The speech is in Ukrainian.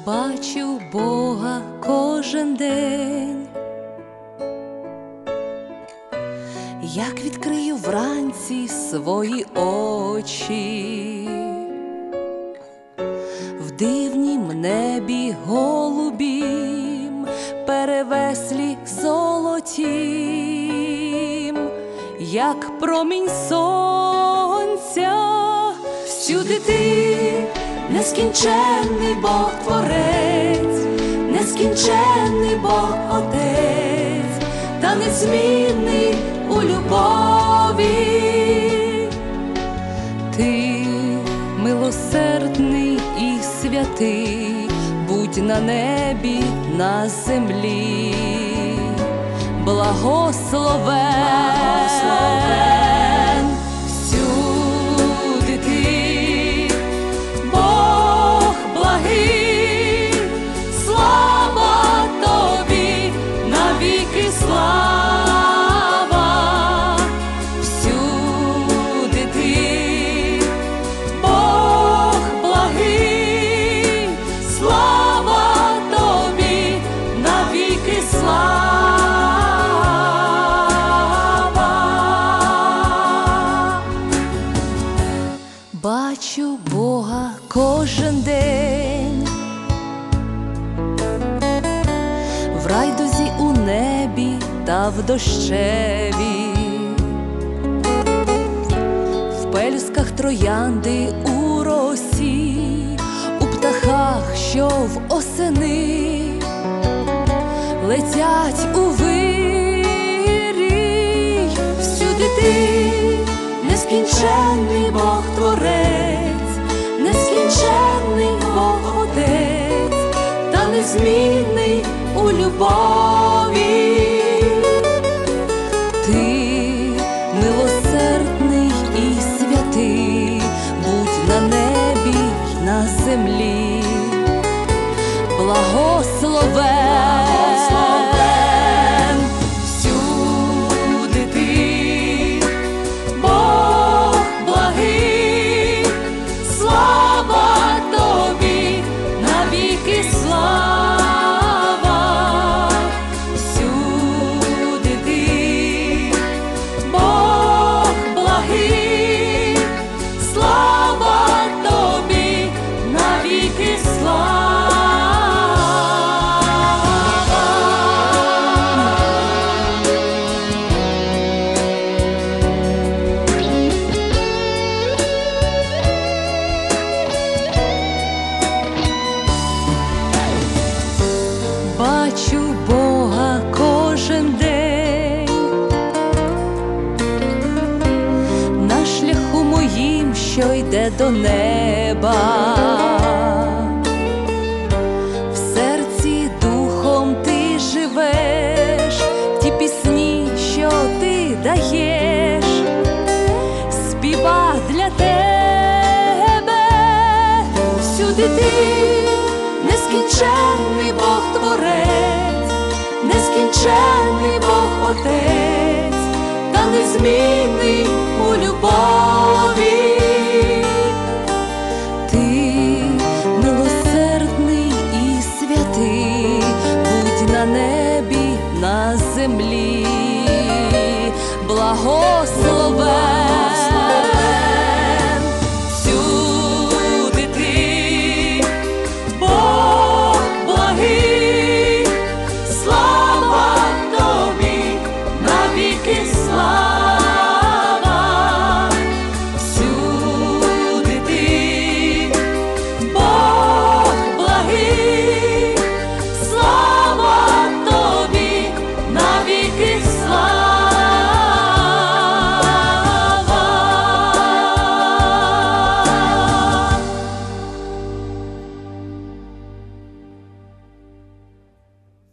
бачу Бога кожен день. Як відкрию вранці свої очі, в дивнім небі голубім, перевеслі золотім, як промінь сонця, всюди ти, нескінченний Бог Творець, нескінченний Бог Отець, та незмінний у любові. Ти милосердний і святий, будь на небі, на землі, благословен всюди ти, Бог благий, слава тобі, навіки слава. Всюди ти, Бог благий, слава тобі, навіки слава. Бачу Бога кожен день, в райдузі у небі та в дощеві, в пелюсках троянди у росі, у птахах, що в осени летять у вирій. Всюди ти, нескінченний Бог Творець, нескінченний Бог Отець, та незмінний у любові. Ти милосердний і святий, будь на небі й на землі, благословен. Всюди ти, Бог благий, слава тобі, навіки слава. Всюди ти, Бог благий, слава тобі, навіки слава. Бачу Бога кожен день, на шляху моїм, що йде до неба, в серці духом ти живеш, ті пісні, що ти даєш, співа для тебе. Всюди ти, нескінченний Бог Творець, нескінченний Бог Отець, та незмінний у любові. Ти милосердний і святий, будь на небі, на землі, благословен.